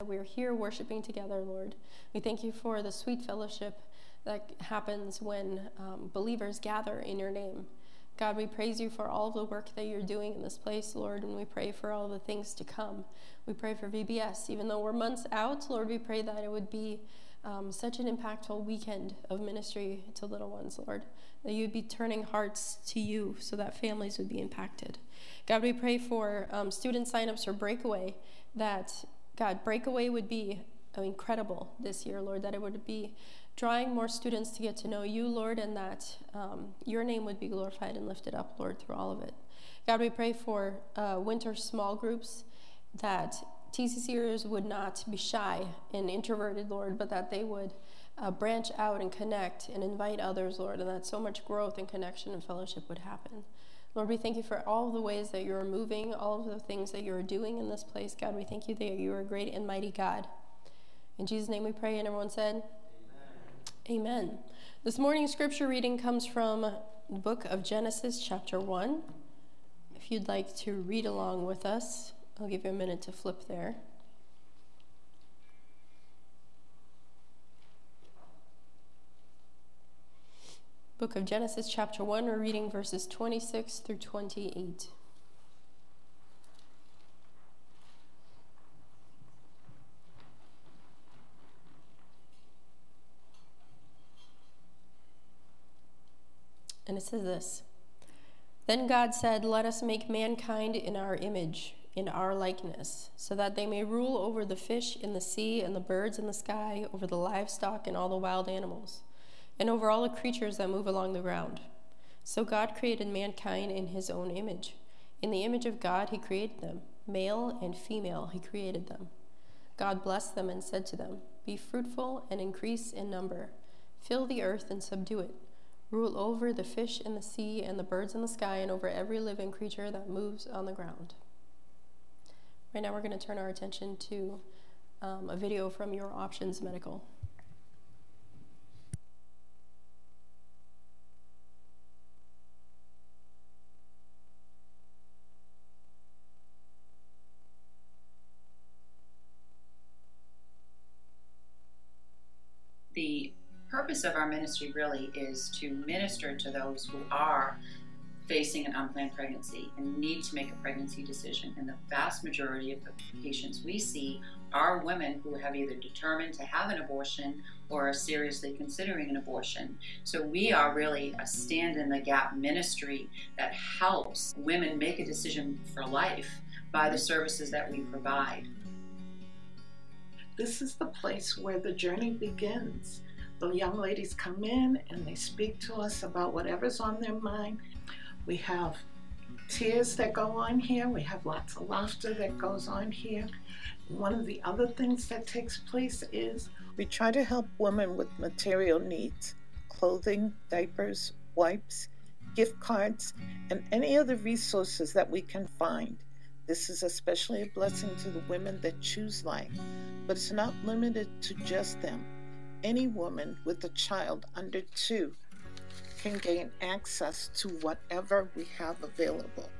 we're here worshiping together, Lord. We thank you for the sweet fellowship that happens when believers gather in your name. God, we praise you for all the work that you're doing in this place, Lord, and we pray for all the things to come. We pray for VBS. Even though we're months out, Lord, we pray that it would be such an impactful weekend of ministry to little ones, Lord, that you'd be turning hearts to you so that families would be impacted. God, we pray for student signups for Breakaway, that, God, Breakaway would be incredible this year, Lord, that it would be drawing more students to get to know you, Lord, and that your name would be glorified and lifted up, Lord, through all of it. God, we pray for winter small groups, that TCCers would not be shy and introverted, Lord, but that they would branch out and connect and invite others, Lord, and that so much growth and connection and fellowship would happen. Lord, we thank you for all the ways that you're moving, all of the things that you're doing in this place. God, we thank you that you are a great and mighty God. In Jesus' name we pray, and everyone said, Amen. This morning's scripture reading comes from the book of Genesis, chapter 1. If you'd like to read along with us, I'll give you a minute to flip there. Book of Genesis, chapter 1, we're reading verses 26 through 28. And it says this: Then God said, "Let us make mankind in our image, in our likeness, so that they may rule over the fish in the sea and the birds in the sky, over the livestock and all the wild animals, and over all the creatures that move along the ground." So God created mankind in his own image. In the image of God he created them. Male and female he created them. God blessed them and said to them, "Be fruitful and increase in number. Fill the earth and subdue it. Rule over the fish in the sea and the birds in the sky and over every living creature that moves on the ground." Right now we're going to turn our attention to a video from Your Options Medical. The purpose of our ministry really is to minister to those who are facing an unplanned pregnancy and need to make a pregnancy decision. And the vast majority of the patients we see are women who have either determined to have an abortion or are seriously considering an abortion. So we are really a stand-in-the-gap ministry that helps women make a decision for life by the services that we provide. This is the place where the journey begins. The young ladies come in and they speak to us about whatever's on their mind. We have tears that go on here. We have lots of laughter that goes on here. One of the other things that takes place is we try to help women with material needs: clothing, diapers, wipes, gift cards, and any other resources that we can find. This is especially a blessing to the women that choose life, but it's not limited to just them. Any woman with a child under 2 can gain access to whatever we have available.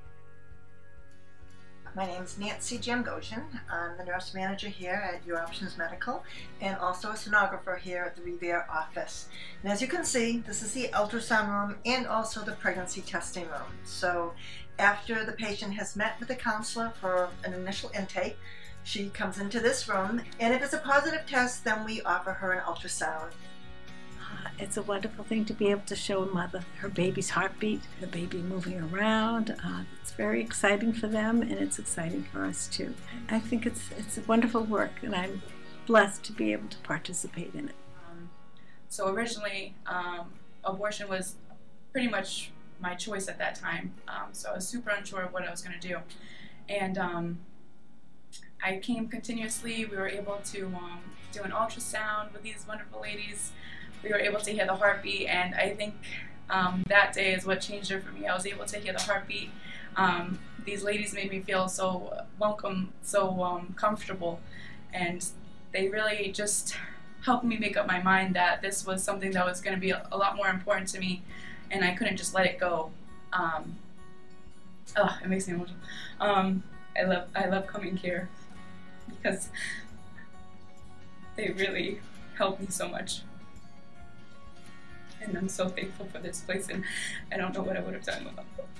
My name is Nancy Jamgosian. I'm the nurse manager here at Your Options Medical and also a sonographer here at the Revere office. And as you can see, this is the ultrasound room and also the pregnancy testing room. So after the patient has met with the counselor for an initial intake, she comes into this room, and if it's a positive test, then we offer her an ultrasound. It's a wonderful thing to be able to show a mother her baby's heartbeat, the baby moving around. It's very exciting for them, and it's exciting for us too. I think it's wonderful work, and I'm blessed to be able to participate in it. So originally, abortion was pretty much my choice at that time. So I was super unsure of what I was going to do. And I came continuously. We were able to do an ultrasound with these wonderful ladies. We were able to hear the heartbeat, and I think that day is what changed it for me. I was able to hear the heartbeat. These ladies made me feel so welcome, so comfortable, and they really just helped me make up my mind that this was something that was going to be a lot more important to me, and I couldn't just let it go. It makes me emotional. I love coming here because They really helped me so much. And I'm so thankful for this place, and I don't know what I would have done without them.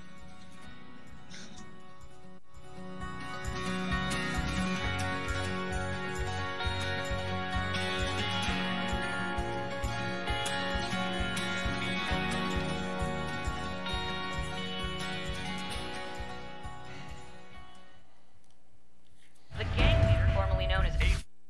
The gang leader, formerly known as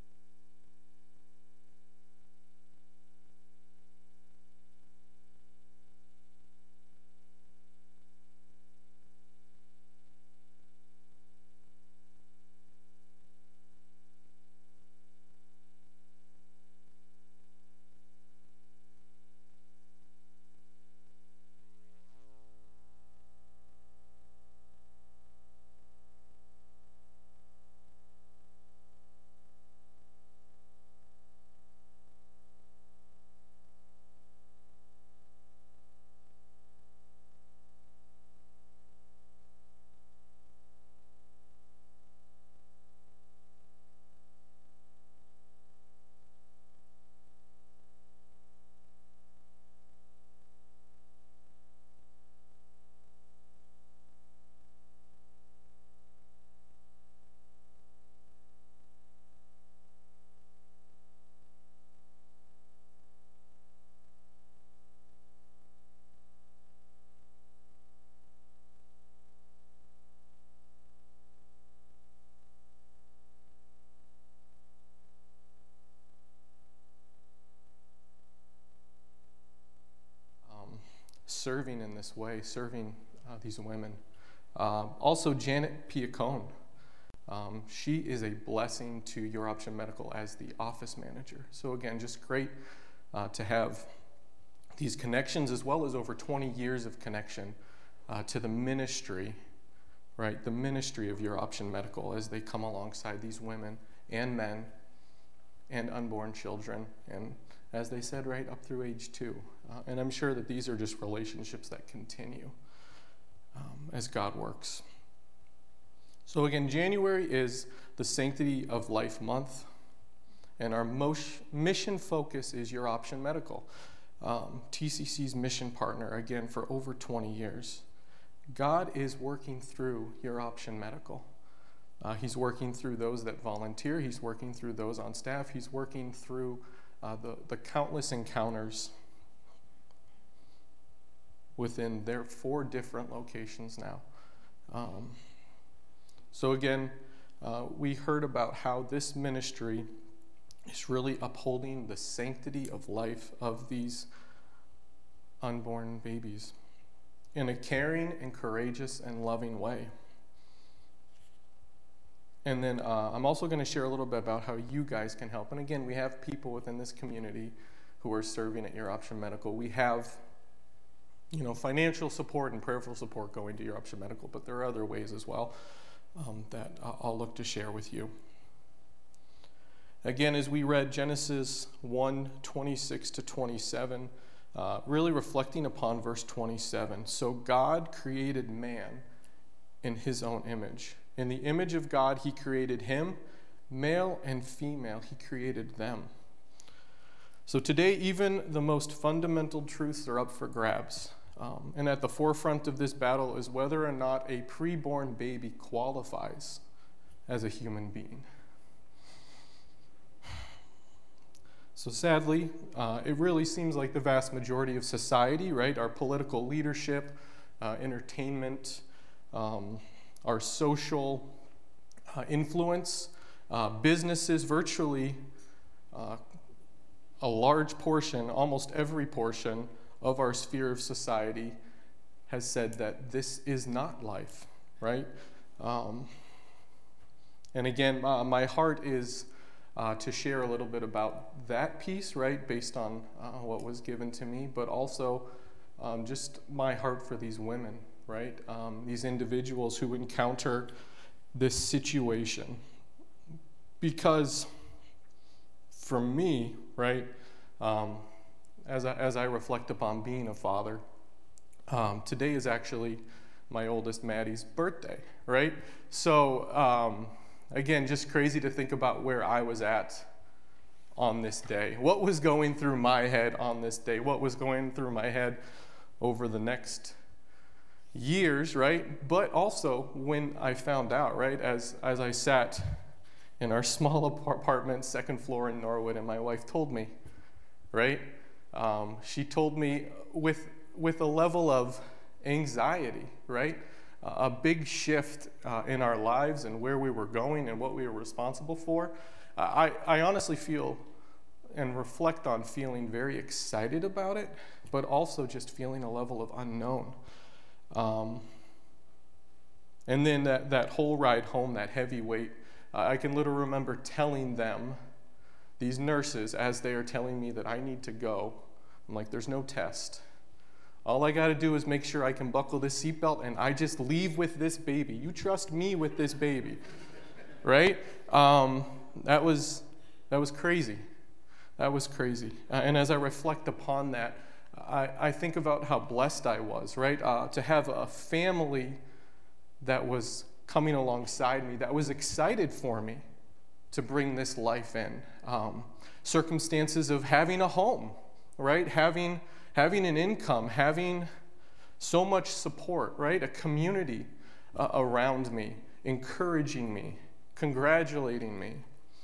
serving in this way, serving these women. Also, Janet Piacone. She is a blessing to Your Option Medical as the office manager. So again, just great to have these connections, as well as over 20 years of connection to the ministry, right? The ministry of Your Option Medical as they come alongside these women and men and unborn children, and as they said, right up through age 2. And I'm sure that these are just relationships that continue as God works. So again, January is the Sanctity of Life month, and our mission focus is Your Option Medical, TCC's mission partner, again, for over 20 years. God is working through Your Option Medical. He's working through those that volunteer. He's working through those on staff. He's working through the countless encounters within their 4 different locations now. So again, we heard about how this ministry is really upholding the sanctity of life of these unborn babies in a caring and courageous and loving way. And then I'm also going to share a little bit about how you guys can help. And again, we have people within this community who are serving at Your Option Medical. We have, financial support and prayerful support going to Your Option Medical, but there are other ways as well that I'll look to share with you. Again, as we read Genesis 1:26-27, really reflecting upon verse 27. So God created man in his own image. In the image of God, he created him, male and female, he created them. So today, even the most fundamental truths are up for grabs. And at the forefront of this battle is whether or not a preborn baby qualifies as a human being. So sadly, it really seems like the vast majority of society, right, our political leadership, entertainment, our social influence, businesses, virtually a large portion, almost every portion of our sphere of society has said that this is not life, right? And again, my heart is to share a little bit about that piece, right, based on what was given to me, but also just my heart for these women, right? These individuals who encounter this situation. Because for me, right, as I reflect upon being a father, today is actually my oldest Maddie's birthday, right? So again, just crazy to think about where I was at on this day? What was going through my head on this day? What was going through my head over the next years, right? But also when I found out, right, as I sat in our small apartment, second floor in Norwood, and my wife told me, right? She told me with a level of anxiety, right? A big shift in our lives and where we were going and what we were responsible for. I honestly feel and reflect on feeling very excited about it, but also just feeling a level of unknown. And then that whole ride home, that heavy weight, I can literally remember telling them, these nurses, as they are telling me that I need to go, I'm like, there's no test. All I got to do is make sure I can buckle this seatbelt and I just leave with this baby. You trust me with this baby, right? That was crazy. That was crazy. And as I reflect upon that, I think about how blessed I was, right? To have a family that was coming alongside me, that was excited for me to bring this life in. Circumstances of having a home, right? Having an income, having so much support, right? A community around me, encouraging me, congratulating me.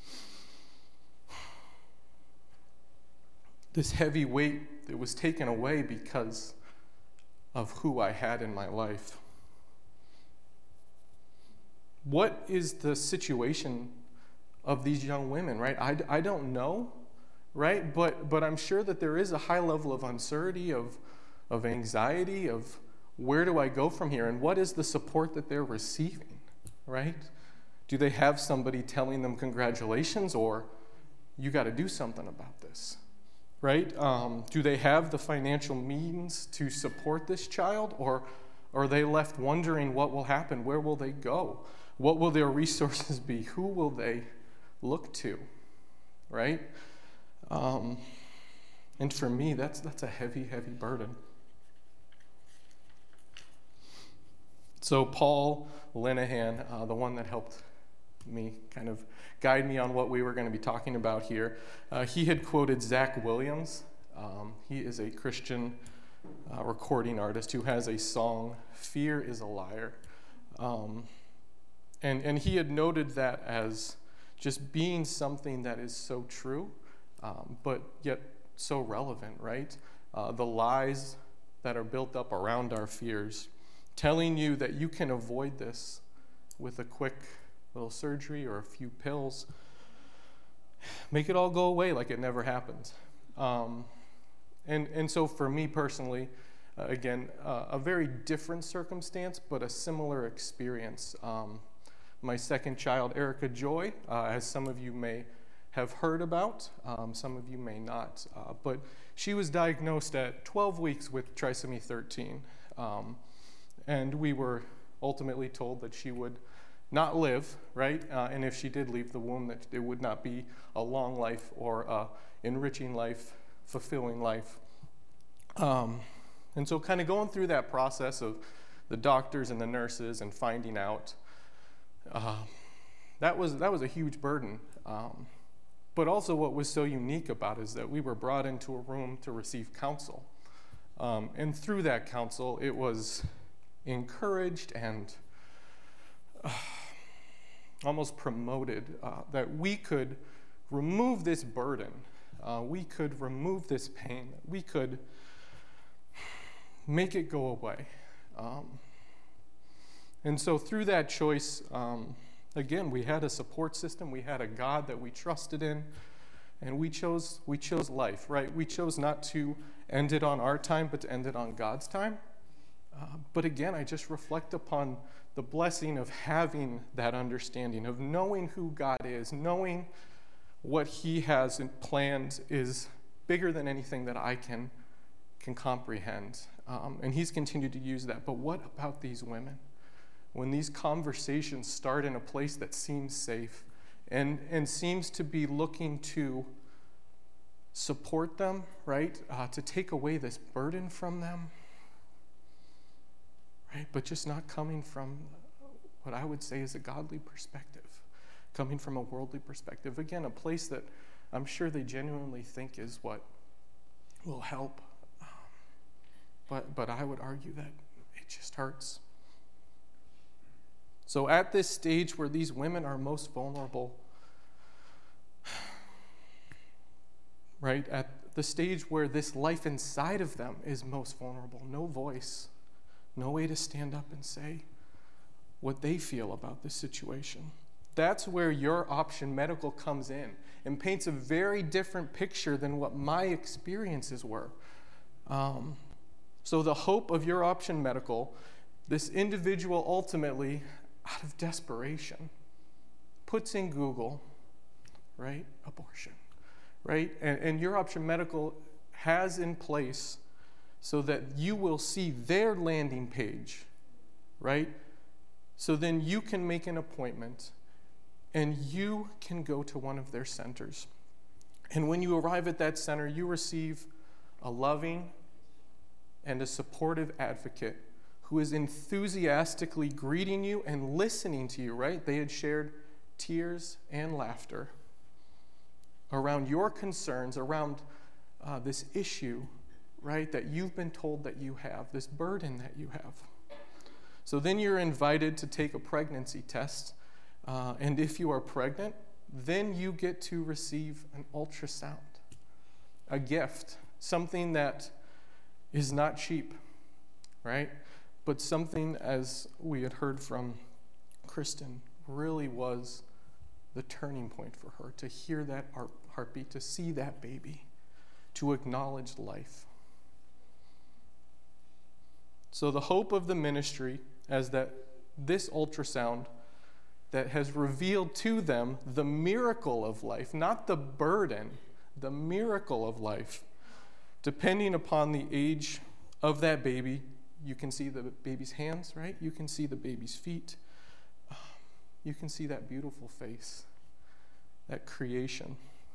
This heavy weight that was taken away because of who I had in my life. What is the situation of these young women, right? I don't know, right? But I'm sure that there is a high level of uncertainty, of anxiety, of where do I go from here, and what is the support that they're receiving, right? Do they have somebody telling them congratulations, or you got to do something about this, right? Do they have the financial means to support this child, or are they left wondering what will happen? Where will they go? What will their resources be? Who will they look to, right? And for me, that's a heavy, heavy burden. So Paul Linehan, the one that helped me kind of guide me on what we were going to be talking about here, he had quoted Zach Williams. He is a Christian recording artist who has a song, "Fear is a Liar." And he had noted that as just being something that is so true, but yet so relevant, right? The lies that are built up around our fears, telling you that you can avoid this with a quick little surgery or a few pills, make it all go away like it never happened. And so for me personally, again, a very different circumstance, but a similar experience. My second child, Erica Joy, as some of you may have heard about, some of you may not, but she was diagnosed at 12 weeks with trisomy 13, and we were ultimately told that she would not live, right? And if she did leave the womb, that it would not be a long life or a enriching life, fulfilling life. And so kind of going through that process of the doctors and the nurses and finding out, that was a huge burden. But also what was so unique about it is that we were brought into a room to receive counsel. And through that counsel, it was encouraged and almost promoted that we could remove this burden. We could remove this pain. We could make it go away. And so through that choice, again, we had a support system. We had a God that we trusted in, and we chose life, right? We chose not to end it on our time, but to end it on God's time. But again, I just reflect upon the blessing of having that understanding, of knowing who God is, knowing what He has planned is bigger than anything that I can comprehend. And He's continued to use that. But what about these women? When these conversations start in a place that seems safe and seems to be looking to support them, right? To take away this burden from them, right? But just not coming from what I would say is a godly perspective, coming from a worldly perspective. Again, a place that I'm sure they genuinely think is what will help. But I would argue that it just hurts. So at this stage where these women are most vulnerable, right, at the stage where this life inside of them is most vulnerable, no voice, no way to stand up and say what they feel about this situation. That's where Your Option Medical comes in and paints a very different picture than what my experiences were. So the hope of Your Option Medical, this individual ultimately, out of desperation, puts in Google, right, abortion, right? And Your Option Medical has in place so that you will see their landing page, right? So then you can make an appointment and you can go to one of their centers. And when you arrive at that center, you receive a loving and a supportive advocate who is enthusiastically greeting you and listening to you, right? They had shared tears and laughter around your concerns, around this issue, right, that you've been told that you have, this burden that you have. So then you're invited to take a pregnancy test, and if you are pregnant, then you get to receive an ultrasound, a gift, something that is not cheap, right? But something, as we had heard from Kristen, really was the turning point for her, to hear that heartbeat, to see that baby, to acknowledge life. So the hope of the ministry is that this ultrasound that has revealed to them the miracle of life, not the burden, the miracle of life. Depending upon the age of that baby, you can see the baby's hands, right? You can see the baby's feet. You can see that beautiful face, that creation.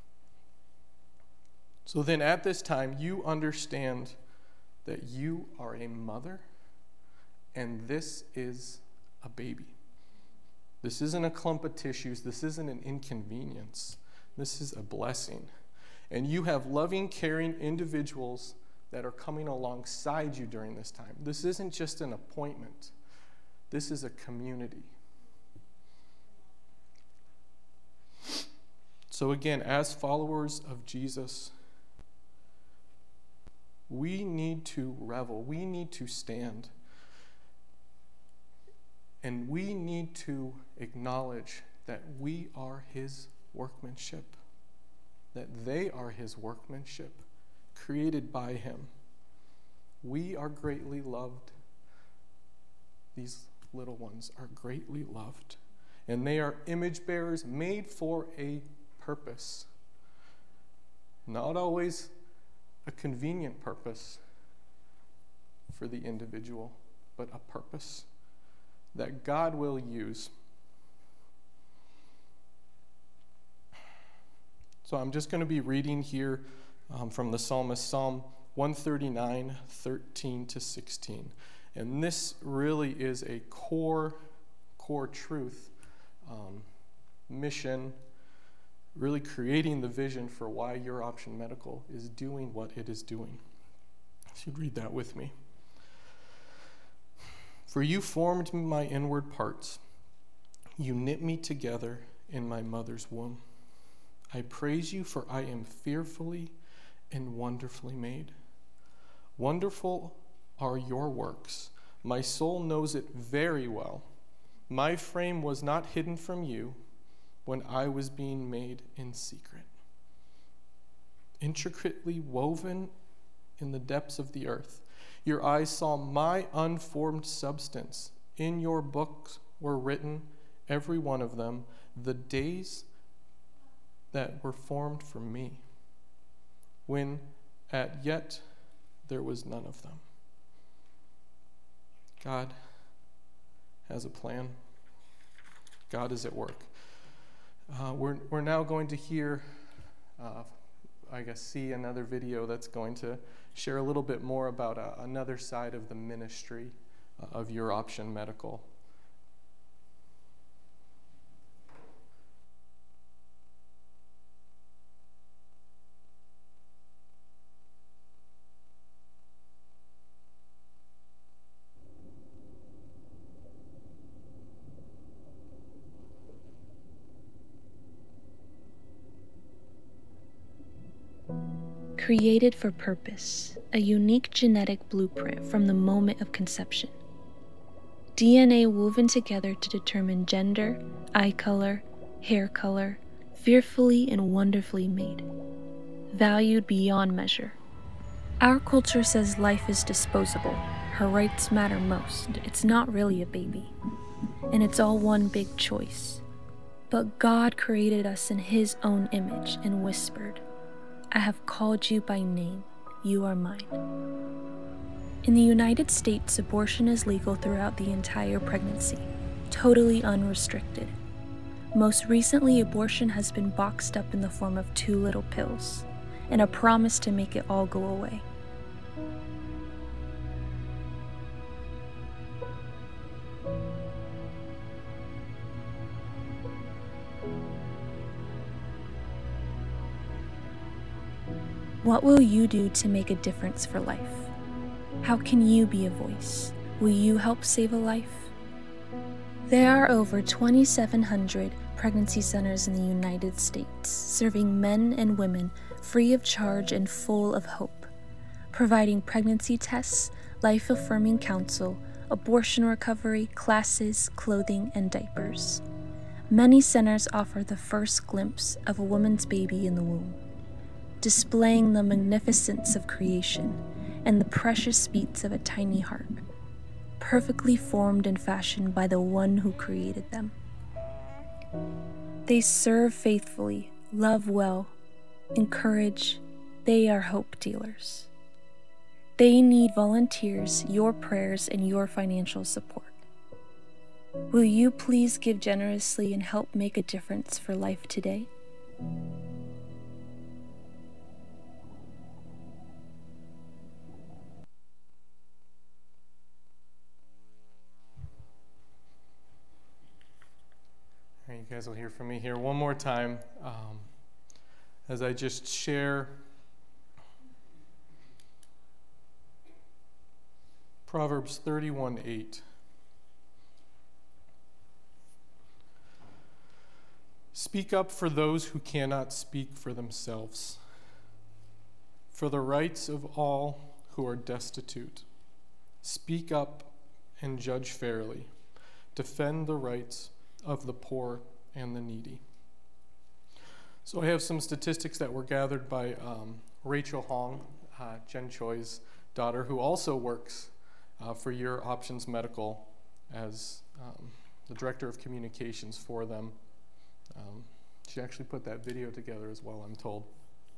So then at this time, you understand that you are a mother and this is a baby. This isn't a clump of tissues. This isn't an inconvenience. This is a blessing. And you have loving, caring individuals that are coming alongside you during this time. This isn't just an appointment. This is a community. So again, as followers of Jesus, we need to revel. We need to stand. And we need to acknowledge that we are his workmanship, that they are his workmanship, created by him. We are greatly loved. These little ones are greatly loved. And they are image bearers made for a purpose. Not always a convenient purpose for the individual, but a purpose that God will use. So I'm just going to be reading here from the psalmist, Psalm 139, 13 to 16. And this really is a core truth, mission, really creating the vision for why Your Option Medical is doing what it is doing. So you'd read that with me. For you formed my inward parts. You knit me together in my mother's womb. I praise you, for I am fearfully and wonderfully made. Wonderful are your works. My soul knows it very well. My frame was not hidden from you when I was being made in secret. Intricately woven in the depths of the earth, your eyes saw my unformed substance. In your books were written, every one of them, the days that were formed for me, when as yet there was none of them. God has a plan. God is at work. We're now going to hear, see another video that's going to share a little bit more about another side of the ministry of Your Option Medical. created for purpose, a unique genetic blueprint from the moment of conception. DNA woven together to determine gender, eye color, hair color, fearfully and wonderfully made. Valued beyond measure. Our culture says life is disposable. Her rights matter most. It's not really a baby. And it's all one big choice. But God created us in His own image and whispered, "I have called you by name. You are mine." In the United States, abortion is legal throughout the entire pregnancy, totally unrestricted. Most recently, abortion has been boxed up in the form of 2 little pills and a promise to make it all go away. What will you do to make a difference for life? How can you be a voice? Will you help save a life? There are over 2,700 pregnancy centers in the United States, serving men and women free of charge and full of hope, providing pregnancy tests, life-affirming counsel, abortion recovery, classes, clothing, and diapers. Many centers offer the first glimpse of a woman's baby in the womb, displaying the magnificence of creation and the precious beats of a tiny heart, perfectly formed and fashioned by the one who created them. They serve faithfully, love well, encourage. They are hope dealers. They need volunteers, your prayers, and your financial support. Will you please give generously and help make a difference for life today? You guys will hear from me here one more time as I just share Proverbs 31:8. Speak up for those who cannot speak for themselves, for the rights of all who are destitute. Speak up and judge fairly. Defend the rights of the poor and the needy. So I have some statistics that were gathered by Rachel Hong, Jen Choi's daughter, who also works for Your Options Medical as the director of communications for them. She actually put that video together as well, I'm told.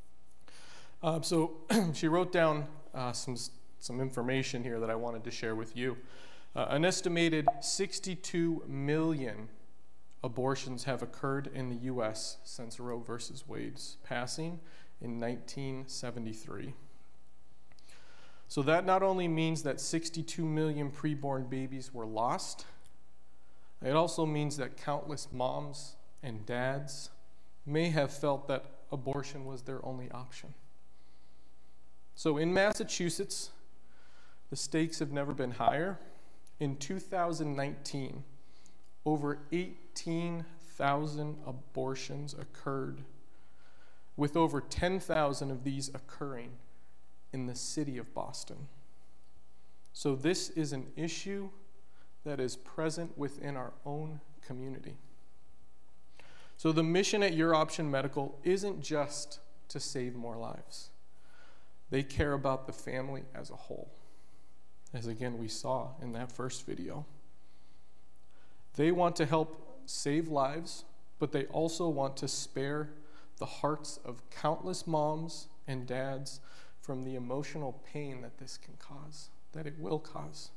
So she wrote down some information here that I wanted to share with you. An estimated 62 million abortions have occurred in the U.S. since Roe v. Wade's passing in 1973. So that not only means that 62 million preborn babies were lost, it also means that countless moms and dads may have felt that abortion was their only option. So in Massachusetts, the stakes have never been higher. In 2019, over 18,000 abortions occurred, with over 10,000 of these occurring in the city of Boston. So this is an issue that is present within our own community. So the mission at Your Option Medical isn't just to save more lives. They care about the family as a whole, as again we saw in that first video. They want to help save lives, but they also want to spare the hearts of countless moms and dads from the emotional pain that this can cause, that it will cause.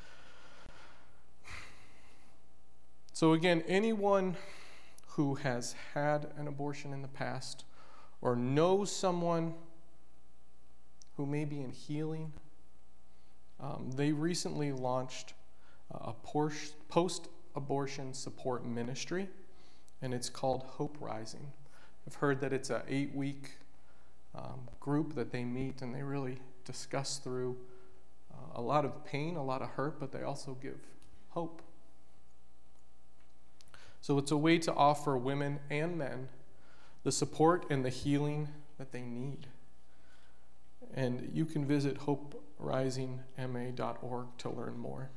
So again, anyone who has had an abortion in the past or knows someone who may be in healing, they recently launched a post-abortion support ministry, and it's called Hope Rising. I've heard that it's an 8-week group that they meet, and they really discuss through a lot of pain, a lot of hurt, but they also give hope. So it's a way to offer women and men the support and the healing that they need. And you can visit hoperisingma.org to learn more.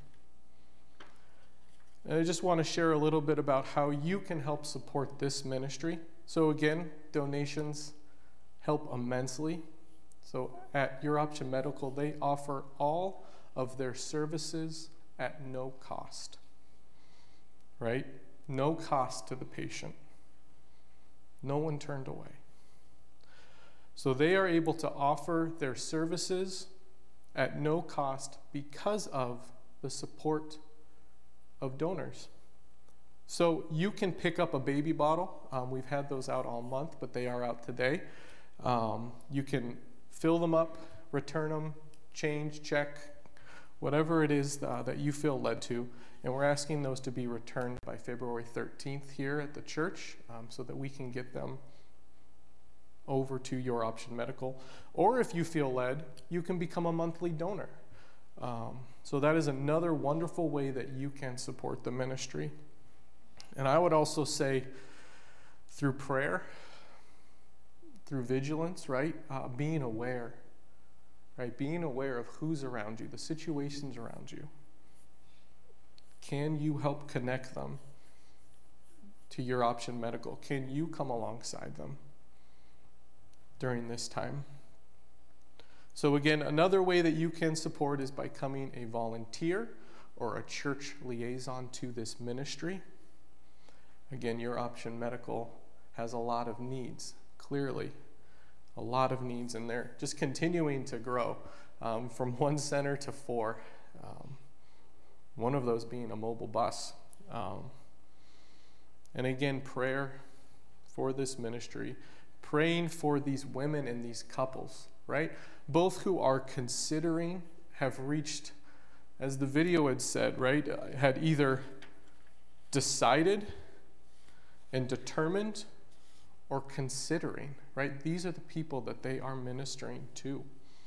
And I just want to share a little bit about how you can help support this ministry. So again, donations help immensely. So at Your Option Medical, they offer all of their services at no cost, right? No cost to the patient. No one turned away. So they are able to offer their services at no cost because of the support of donors. So you can pick up a baby bottle. We've had those out all month, but they are out today. You can fill them up, return them, change, check, whatever it is that you feel led to. And we're asking those to be returned by February 13th here at the church so that we can get them over to Your Option Medical. Or if you feel led, you can become a monthly donor. So that is another wonderful way that you can support the ministry. And I would also say through prayer, through vigilance, right? Being aware, right? Being aware of who's around you, the situations around you. Can you help connect them to Your Option Medical? Can you come alongside them during this time? So again, another way that you can support is by becoming a volunteer or a church liaison to this ministry. Again, Your Option Medical has a lot of needs, clearly. A lot of needs, and they're just continuing to grow from 1 center to 4. One of those being a mobile bus. And again, prayer for this ministry, praying for these women and these couples, right? Both who are considering, have reached, as the video had said, right, had either decided and determined or considering, right? These are the people that they are ministering to.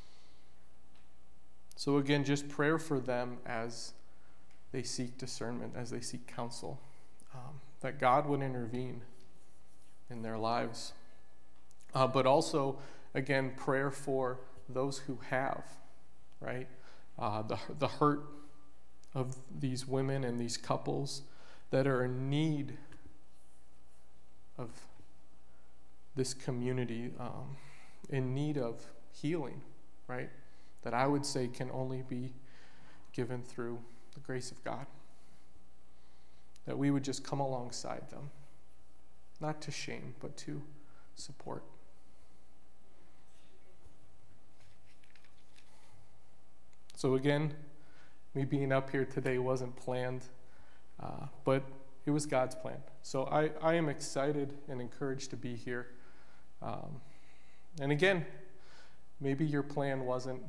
So again, just prayer for them as they seek discernment, as they seek counsel, that God would intervene in their lives. But also, again, prayer for those who have, right? The hurt of these women and these couples that are in need of this community, in need of healing, right? That I would say can only be given through the grace of God. That we would just come alongside them, not to shame, but to support. So again, me being up here today wasn't planned, but it was God's plan. So I am excited and encouraged to be here. And again, maybe your plan wasn't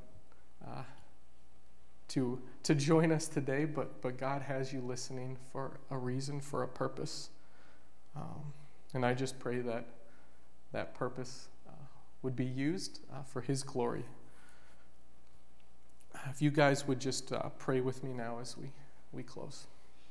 to join us today, but God has you listening for a reason, for a purpose. And I just pray that that purpose would be used for His glory. If you guys would just pray with me now as we close.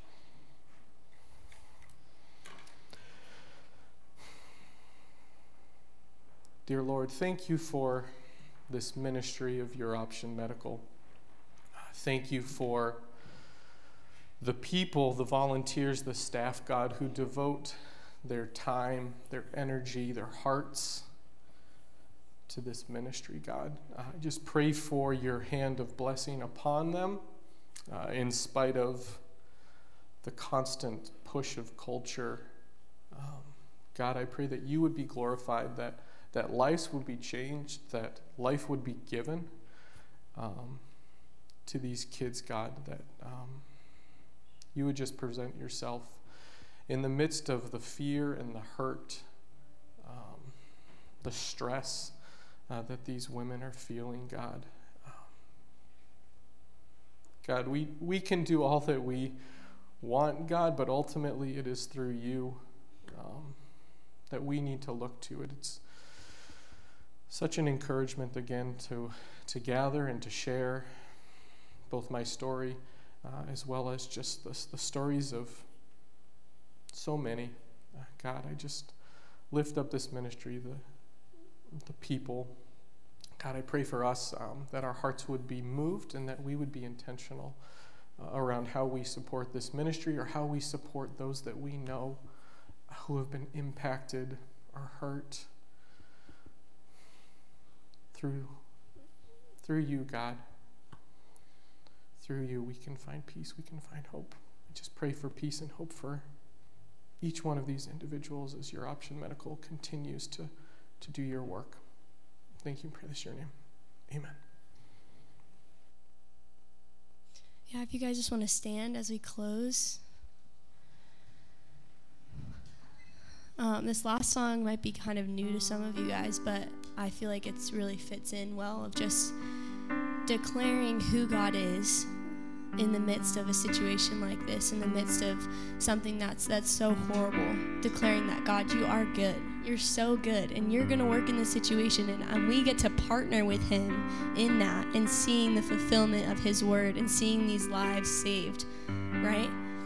Dear Lord, thank you for this ministry of Your Option Medical. Thank you for the people, the volunteers, the staff, God, who devote their time, their energy, their hearts to this ministry, God. I just pray for your hand of blessing upon them in spite of the constant push of culture. God, I pray that you would be glorified, that lives would be changed, that life would be given to these kids, God, that you would just present yourself in the midst of the fear and the hurt, the stress that these women are feeling, God. God, we can do all that we want, God, but ultimately it is through you that we need to look to it. It's such an encouragement, again, to gather and to share both my story as well as just the stories of so many. God, I just lift up this ministry, the people. God, I pray for us that our hearts would be moved and that we would be intentional around how we support this ministry or how we support those that we know who have been impacted or hurt through you, God. Through you, we can find peace, we can find hope. I just pray for peace and hope for each one of these individuals as Your Option Medical continues to do your work. Thank you and pray this in your name. Amen. Yeah, if you guys just want to stand as we close. This last song might be kind of new to some of you guys, but I feel like it's really fits in well of just declaring who God is in the midst of a situation like this, in the midst of something that's so horrible. Declaring that, God, you are good. You're so good, and you're going to work in this situation, and we get to partner with him in that and seeing the fulfillment of his word and seeing these lives saved, right?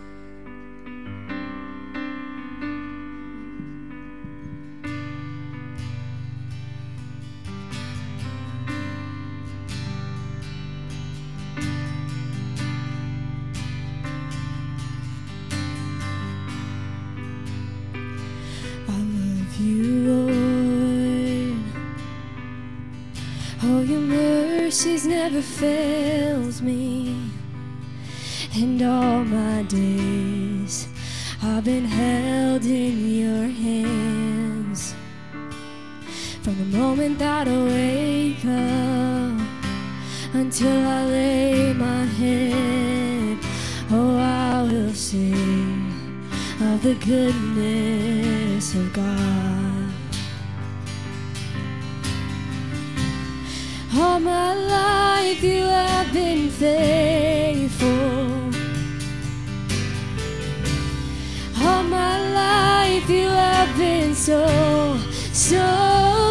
Never fails me, and all my days I've been held in your hands. From the moment that I wake up until I lay my head, oh, I will sing of the goodness of God. All my life you have been faithful. All my life you have been so, so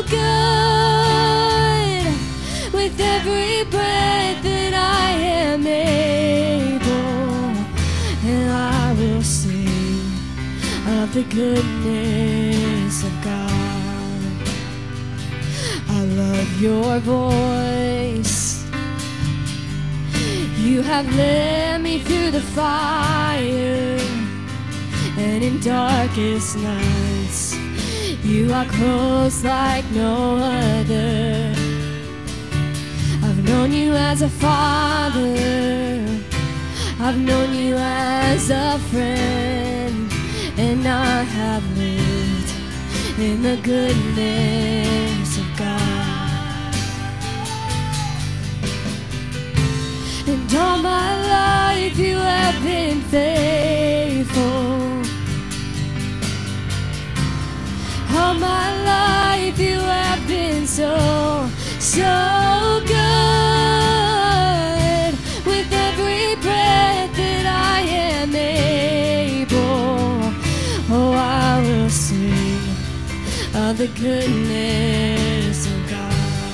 good. With every breath that I am able, and I will sing of the goodness of God. I love your voice. You have led me through the fire, and in darkest nights you are close like no other. I've known you as a father, I've known you as a friend, and I have lived in the goodness of God. And all my life you have been faithful. All my life you have been so, so good. With every breath that I am able, oh, I will sing of the goodness of God.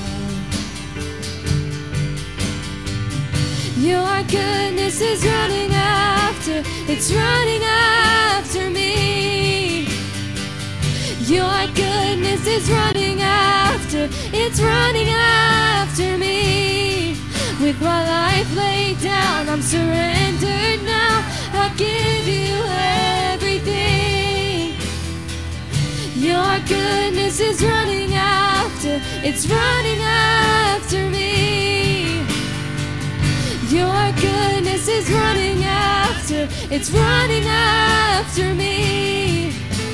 Your goodness is running after, it's running after me. Your goodness is running after, it's running after me. With my life laid down, I'm surrendered now. I give you everything. Your goodness is running after, it's running after me. Your goodness is running after, it's running after me.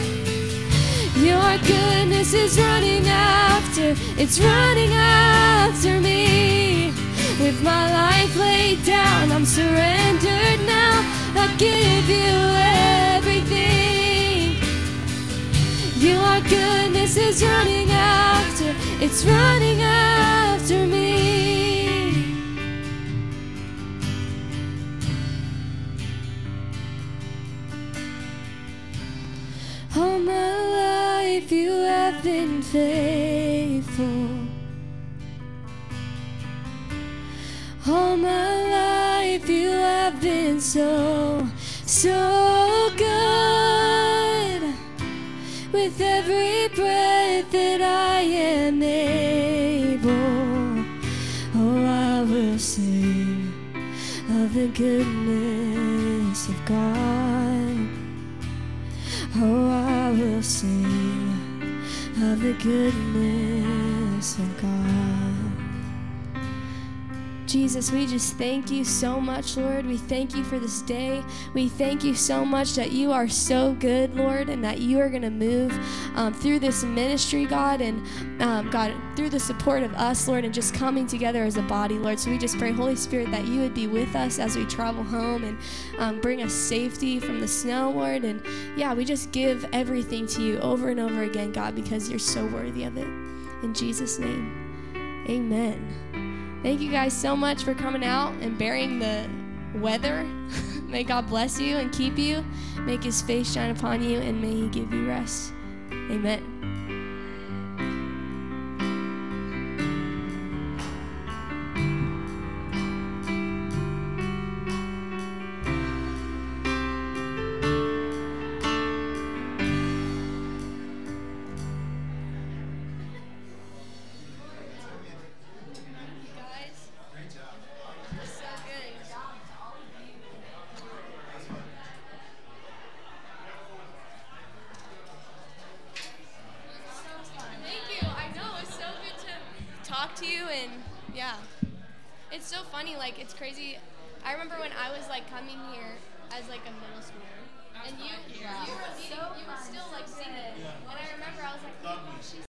Your goodness is running after, it's running after me. With my life laid down, I'm surrendered now. I give you everything. Your goodness is running after, it's running after me. All my life you have been faithful. All my life you have been so, so good. With every breath that I am able, of the goodness of God. Oh, I will sing of the goodness of God. Jesus, we just thank you so much, Lord. We thank you for this day. We thank you so much that you are so good, Lord, and that you are going to move through this ministry, God, and God, through the support of us, Lord, and just coming together as a body, Lord. So we just pray, Holy Spirit, that you would be with us as we travel home and bring us safety from the snow, Lord. And yeah, we just give everything to you over and over again, God, because you're so worthy of it. In Jesus' name, amen. Thank you guys so much for coming out and bearing the weather. May God bless you and keep you, make his face shine upon you, and may he give you rest. Amen. To you, and yeah, it's so funny, like it's crazy. I remember when I was like coming here as like a middle schooler, and you were still like singing, and I remember I was like, oh, she's